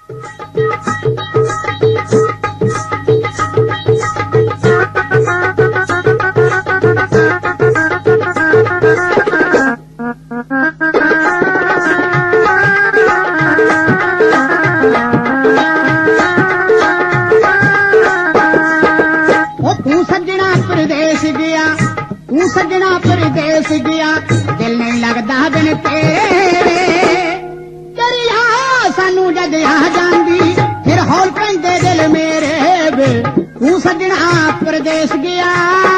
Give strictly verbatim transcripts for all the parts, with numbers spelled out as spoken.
सजना परदेस गया दिल नहीं लगदा बिन तेरे दरिया सानू जद आ जांदी फिर हौल पैंदे दिल मेरे वे तू सजना परदेस गया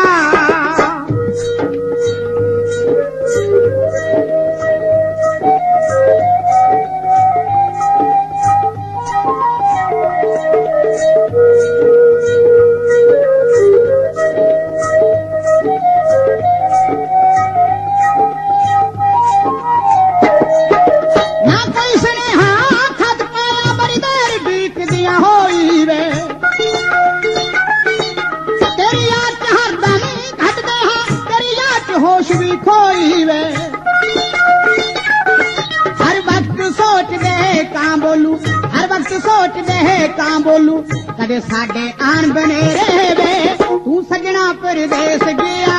हर वक्त सोच दे कां बोलू हर वक्त सोच दे कां बोलू कदे साडे आन बने रे तू सजना परदेस गया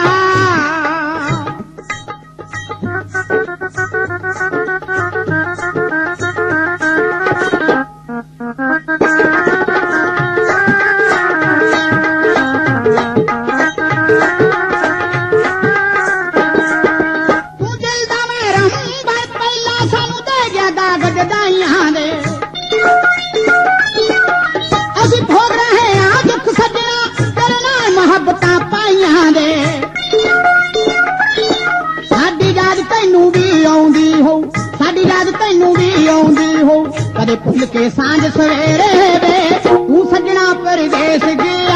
कदे भुल के सांझ सवेरे वे तू सजना परदेस गया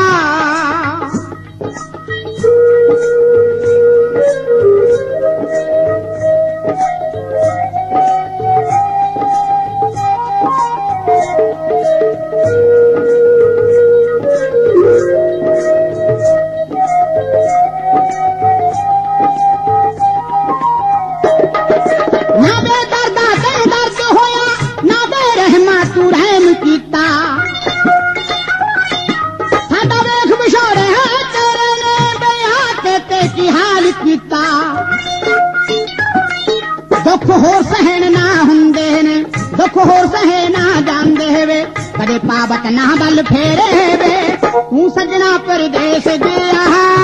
दुख होर सहन ना हुंदे ने दुख होर सहे ना जांदे वे कदे पावत ना बल फेरे वे तू सजना परदेस गया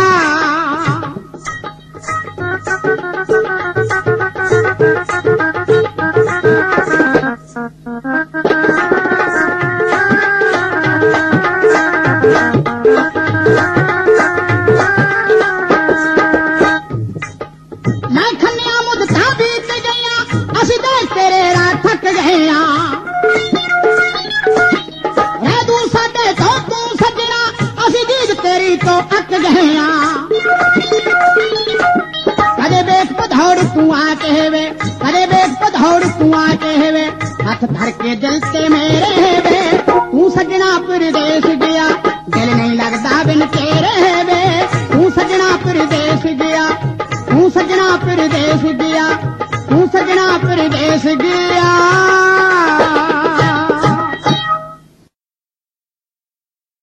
कदे बेक पधौड़ तू आके हेवे कदे बेक पधौड़ तू आके हेवे हाथ भर के जलते मेरे हेवे